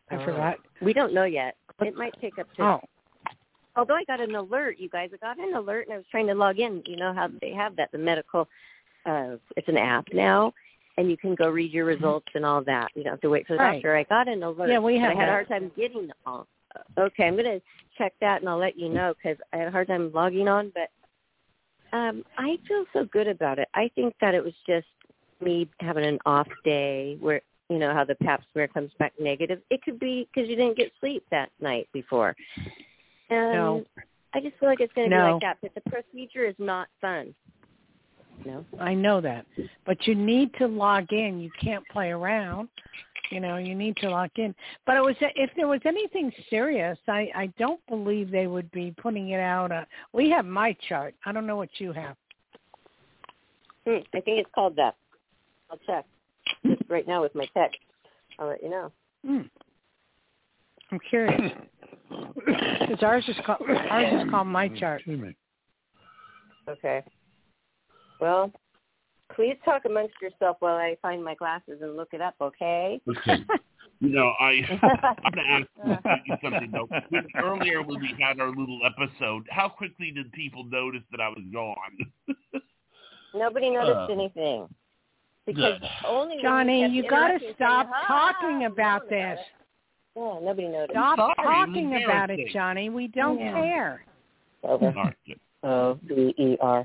S4: I
S3: Oh.
S4: forgot.
S3: We don't know yet. It might take up to.
S4: Oh.
S3: Although I got an alert, you guys. I got an alert, and I was trying to log in. You know how they have that, the medical. Uh, it's an app now, and you can go read your results and all that. You don't have to wait for the
S4: Right.
S3: doctor. I got an alert.
S4: Yeah, we have
S3: but I had
S4: that.
S3: a hard time getting on. Okay, I'm going to check that, and I'll let you know because I had a hard time logging on. But um, I feel so good about it. I think that it was just me having an off day where, you know, how the pap smear comes back negative. It could be because you didn't get sleep that night before. And
S4: No.
S3: I just feel like it's going to
S4: No.
S3: be like that. But the procedure is not fun. No.
S4: I know that. But you need to log in. You can't play around. You know, you need to log in. But it was if there was anything serious, I, I don't believe they would be putting it out. Uh, we have my chart. I don't know what you have.
S3: Hmm, I think it's called that. I'll check. Just right now with my text. I'll let you know.
S4: Hmm. I'm curious. Because ours is called ours is called my chart.
S3: Okay. Well, please talk amongst yourself while I find my glasses and look it up, okay?
S2: Okay. You know, I, I'm going to ask you something, though. Earlier when we had our little episode, how quickly did people notice that I was gone?
S3: Nobody noticed
S2: Uh,
S3: anything. Because
S2: good.
S3: only when
S4: Johnny,
S3: kept
S4: you got to
S3: interrupting
S4: stop
S3: saying,
S4: talking
S3: "Ah,
S4: about
S3: about
S4: this.
S3: it." Yeah, nobody noticed.
S4: Stop
S2: sorry, it was
S4: talking about it,
S2: embarrassing.
S4: Johnny. We don't
S3: Yeah.
S4: care.
S3: Over.
S2: All right, good.
S3: O B E R.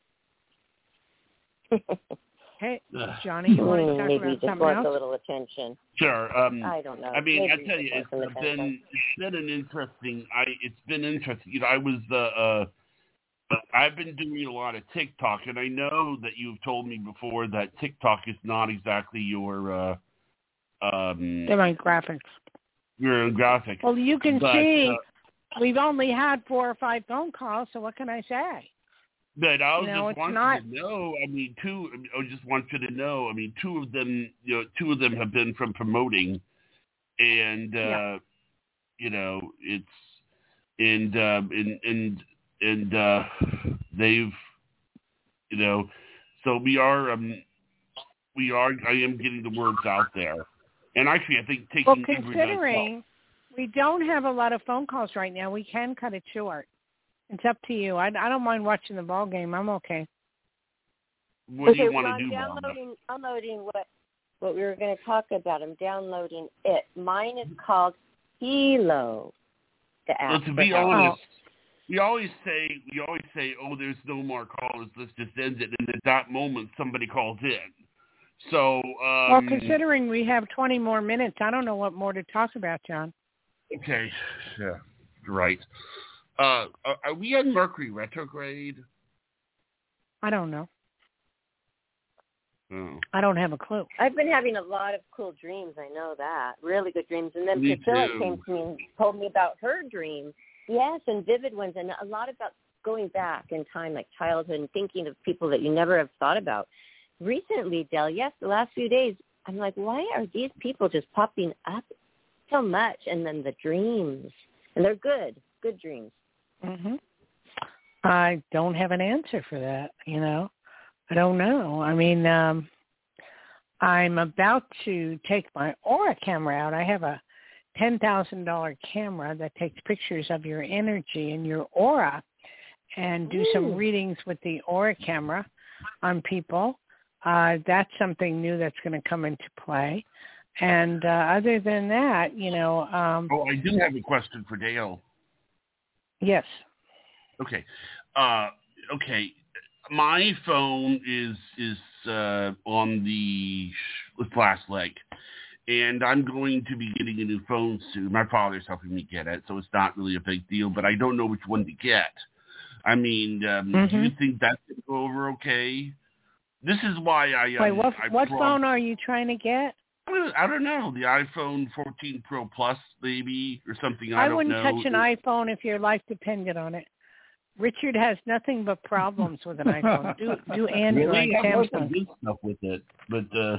S4: Hey,
S2: Ugh.
S4: Johnny, you want to talk
S3: Maybe
S4: about
S3: just
S4: something
S3: wants
S4: else?
S3: a little attention.
S2: Sure. Um,
S3: I don't know.
S2: I mean,
S3: Maybe
S2: I tell
S3: he
S2: you,
S3: just
S2: it's
S3: wants some attention.
S2: been it's been an interesting. I it's been interesting. You know, I was the. Uh, I've been doing a lot of TikTok, and I know that you've told me before that TikTok is not exactly your uh, um,
S4: Demographics.
S2: your graphic.
S4: Well, you can
S2: But,
S4: see
S2: uh,
S4: we've only had four or five phone calls, so what can I say?
S2: But I was
S4: You know,
S2: just
S4: it's
S2: want
S4: not-
S2: you to know. I mean, two. I just want you to know. I mean, two of them. You know, two of them have been from promoting, and uh,
S4: Yeah.
S2: you know, it's and um, and and and uh, they've, you know, so we are. Um, we are. I am getting the words out there, and actually, I think taking
S4: Well,
S2: Ingrid does help.
S4: considering we don't have a lot of phone calls right now, we can cut it short. It's up to you. I, I don't mind watching the ball game. I'm okay.
S2: What do
S3: Okay,
S2: you want
S3: well,
S2: to
S3: I'm
S2: do, Wanda?
S3: downloading, downloading what what we were going to talk about. I'm downloading it. Mine is called Hilo, the app.
S2: Well, to
S3: for
S2: be
S3: health.
S2: honest, we always say we always say, "Oh, there's no more callers. Let's just end it." And at that moment, somebody calls in. So, um,
S4: Well, considering we have twenty more minutes, I don't know what more to talk about, John.
S2: okay, yeah, right. Uh, are, are we on Mercury retrograde?
S4: I don't know.
S2: Oh.
S4: I don't have a clue.
S3: I've been having a lot of cool dreams. I know that. Really good dreams. And then
S2: Me
S3: Priscilla
S2: too.
S3: came to me and told me about her dream. Yes, and vivid ones, and a lot about going back in time, like childhood, and thinking of people that you never have thought about. Recently, Del, yes, the last few days, I'm like, why are these people just popping up so much? And then the dreams, and they're good, good dreams.
S4: hmm I don't have an answer for that, you know. I don't know. I mean, um, I'm about to take my Aura camera out. I have a ten thousand dollars camera that takes pictures of your energy and your aura and do some
S3: Ooh.
S4: readings with the Aura camera on people. Uh, that's something new that's going to come into play. And uh, other than that, you know. Um,
S2: Oh, I do have a question for Dale.
S4: yes.
S2: Okay. Uh, okay. My phone is is uh, on the last leg, and I'm going to be getting a new phone soon. My father's helping me get it, so it's not really a big deal, but I don't know which one to get. I mean, um,
S4: Mm-hmm.
S2: do you think that's going to go over okay? This is why I... Um,
S4: Wait, what,
S2: I
S4: what
S2: prob-
S4: phone are you trying to get?
S2: I don't know. The iPhone fourteen Pro Plus, maybe, or something. I,
S4: I
S2: don't
S4: wouldn't
S2: know.
S4: touch an iPhone if your life depended on it. Richard has nothing but problems with an iPhone. Do do Android,
S2: Really, I have some
S4: Samsung.
S2: good stuff with it, but... Uh,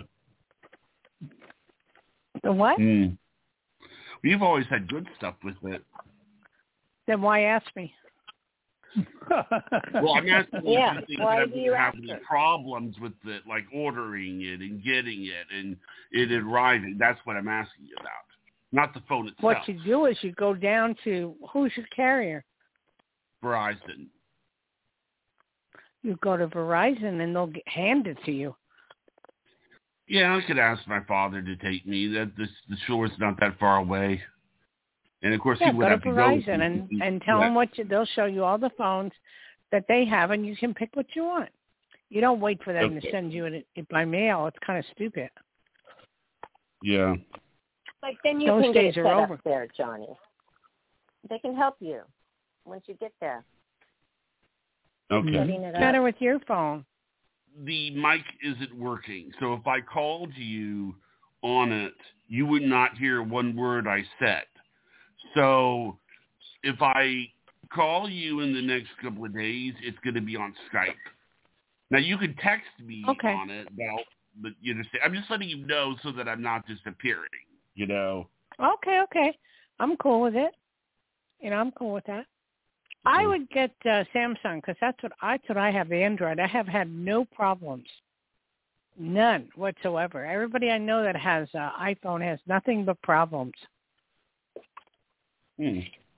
S4: The what?
S2: Hmm. We've always had good stuff with it.
S4: Then why ask me?
S2: Well, I'm asking you
S3: Yeah,
S2: if you think
S3: why
S2: that I'm
S3: do
S2: going
S3: you
S2: to have
S3: ask
S2: any
S3: her?
S2: problems with it, like ordering it and getting it and it arriving. That's what I'm asking you about. not the phone itself.
S4: What you do is you go down to, who's your carrier?
S2: Verizon.
S4: You go to Verizon and they'll get, hand it to you.
S2: Yeah, I could ask my father to take me. That the, the shore's not that far away. And of course,
S4: yeah,
S2: he would
S4: go
S2: have
S4: to
S2: to
S4: Verizon
S2: go.
S4: and, and tell
S2: yeah.
S4: them what you, they'll show you all the phones that they have, and you can pick what you want. You don't wait for them
S2: okay.
S4: to send you it, it by mail. It's kind of stupid.
S2: Yeah.
S3: Like then you
S4: Those
S3: can get
S4: days
S3: it
S4: are
S3: set
S4: over.
S3: up there, Johnny. They can help you once you get there.
S2: Okay.
S3: Setting it up.
S4: Better with your phone.
S2: The mic isn't working, so if I called you on it, you would not hear one word I said. So if I call you in the next couple of days, it's going to be on Skype. Now, you can text me
S4: okay.
S2: on it, but, but you understand. I'm just letting you know so that I'm not disappearing, you know.
S4: Okay, okay. I'm cool with it. You know, I'm cool with that. I would get uh, Samsung because that's what I thought. I have Android. I have had no problems, none whatsoever. Everybody I know that has uh, iPhone has nothing but problems.
S2: Hmm.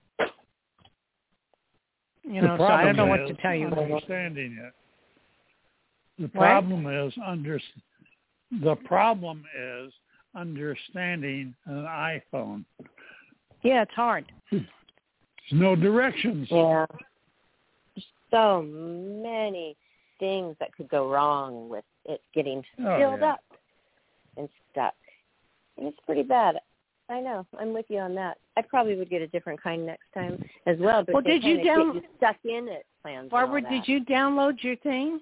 S4: You know, so I don't know what to tell you.
S5: Understanding it. The
S4: What?
S5: problem is under. The problem is understanding an iPhone.
S4: Yeah, it's hard.
S5: There's no directions.
S3: Yeah. There's so many things that could go wrong with it getting
S5: Oh,
S3: filled
S5: yeah.
S3: up and stuck. And it's pretty bad. I know. I'm with you on that. I probably would get a different kind next time as well. But
S4: Well,
S3: they
S4: did you
S3: kinda
S4: down-
S3: get you stuck in it plans?
S4: Barbara,
S3: and all that.
S4: did you download your thing?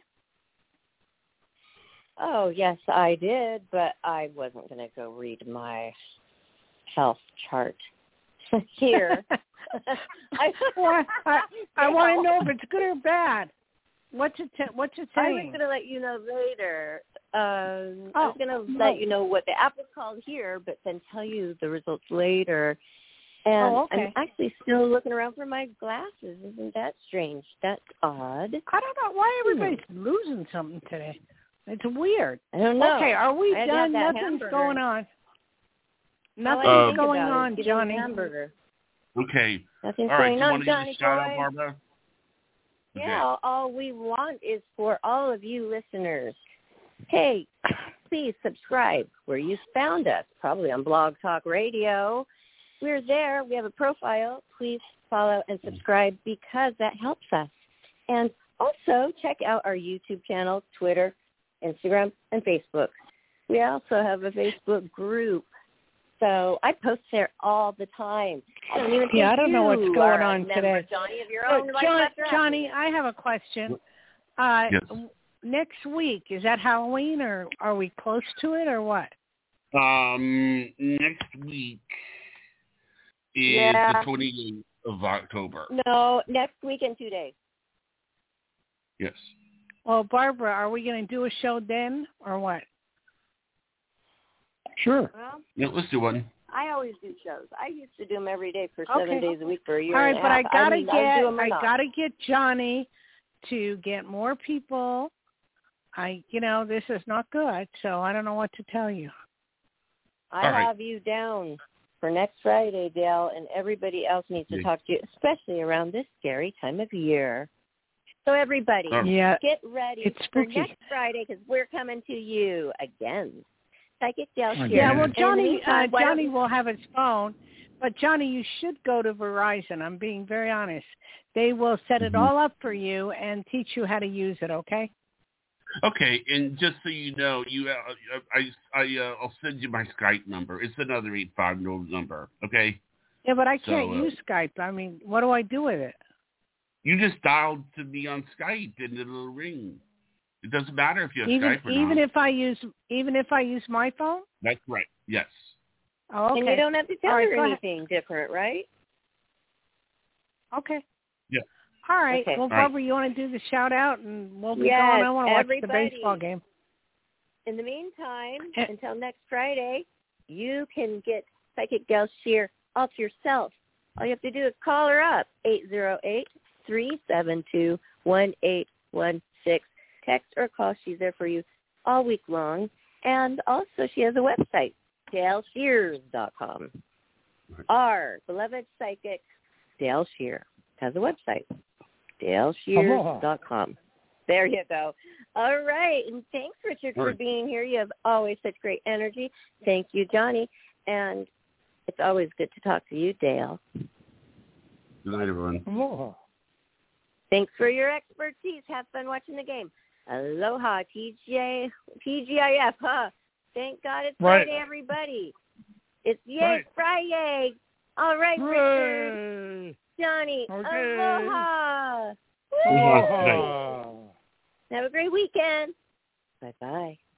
S3: Oh, yes, I did, but I wasn't going to go read my health chart here. I,
S4: well, I, I want to know if it's good or bad. What's it? T- what's it
S3: I
S4: saying?
S3: was going to let you know later. Um, I
S4: Oh,
S3: was going to
S4: no.
S3: let you know what the app was called here, but then tell you the results later. And
S4: Oh, okay.
S3: I'm actually still looking around for my glasses. Isn't that strange? That's odd.
S4: I don't know why everybody's losing something today. It's weird.
S3: I don't know.
S4: Okay, are we
S3: I had
S4: done?
S3: that
S4: Nothing's
S3: hamburger.
S4: going on.
S3: All I
S4: Nothing's
S3: think
S4: going
S3: about
S4: on,
S3: is getting a
S4: Johnny.
S3: Hamburger.
S2: Okay.
S3: Nothing's
S2: All right.
S3: going
S2: Do you
S3: on,
S2: want to give
S3: Johnny
S2: a shout out,
S3: boy.
S2: Barbara?
S3: Yeah,
S2: Okay.
S3: all, all we want is for all of you listeners. Hey, please subscribe where you found us, probably on Blog Talk Radio. We're there. We have a profile. Please follow and subscribe because that helps us. And also check out our YouTube channel, Twitter, Instagram, and Facebook. We also have a Facebook group. So I post there all the time. I don't even
S4: Yeah,
S3: think
S4: I don't know what's
S3: you
S4: going
S3: are a
S4: on
S3: member,
S4: today.
S3: Johnny, of your
S4: Oh,
S3: own Life
S4: John,
S3: After
S4: Johnny,
S3: Happiness.
S4: I have a question. Uh,
S2: Yes.
S4: Next week, is that Halloween, or are we close to it, or what?
S2: Um, next week is
S3: Yeah.
S2: the twenty-eighth of October.
S3: No, next week in two days.
S2: Yes.
S4: Well, Barbara, are we going to do a show then, or what?
S5: Sure.
S3: Well,
S2: Yeah, let's do one.
S3: I always do shows. I used to do them every day for seven
S4: Okay.
S3: days a week for a year.
S4: All right,
S3: and a
S4: but I
S3: half.
S4: gotta
S3: mean,
S4: get
S3: I, do 'em or
S4: I
S3: not.
S4: gotta get Johnny to get more people. I, you know, this is not good, so I don't know what to tell you.
S3: I
S2: All right.
S3: have you down for next Friday, Dale, and everybody else needs to
S2: Yeah.
S3: talk to you, especially around this scary time of year. So everybody,
S2: All right.
S4: Yeah,
S3: get ready
S4: it's
S3: for
S4: spooky.
S3: next Friday because we're coming to you again. Psychic Dale
S5: Again.
S3: here.
S4: Yeah, well,
S3: In the
S4: Johnny, uh,
S3: meantime, why don't
S4: Johnny
S3: you-
S4: will have his phone, but Johnny, you should go to Verizon. I'm being very honest. They will set it
S2: Mhm.
S4: all up for you and teach you how to use it. Okay?
S2: Okay, and just so you know, you uh, I I uh, I'll send you my Skype number. It's another eight five zero number. Okay.
S4: Yeah, but I
S2: So,
S4: can't
S2: uh,
S4: use Skype. I mean, what do I do with it?
S2: You just dialed to me on Skype and it'll ring. It doesn't matter if you have
S4: Even
S2: Skype or
S4: even
S2: not.
S4: if I use even if I use my phone?
S2: That's right. Yes.
S4: Oh, okay.
S3: And you don't have to tell
S4: All right,
S3: her
S4: go ahead.
S3: anything different, right?
S4: Okay.
S2: Yeah.
S4: All right.
S3: Okay.
S4: Well,
S2: All right.
S4: Barbara, you want to do the shout out, and we'll be
S3: Yes,
S4: going. I want to watch the
S3: everybody.
S4: baseball game.
S3: In the meantime,
S4: Eh.
S3: until next Friday, you can get Psychic Gal Shear all to yourself. All you have to do is call her up, eight zero eight, three seven two, one eight one six. Text or call. She's there for you all week long. And also she has a website, dale shears dot com. our beloved psychic, Dale Shear, has a website, dale shear dot com. There you go. All right. And thanks, Richard, for being here. You have always such great energy. Thank you, Johnny. And it's always good to talk to you, Dale.
S2: Good night, everyone.
S5: Aloha.
S3: Thanks for your expertise. Have fun watching the game. Aloha, T G I F, huh? Thank God it's
S5: right.
S3: Friday, everybody. It's Yay
S5: right.
S3: Friday. All right,
S5: Hooray.
S3: Richard. Johnny,
S5: okay.
S3: aloha.
S5: Aloha.
S3: Have a great weekend. Bye-bye.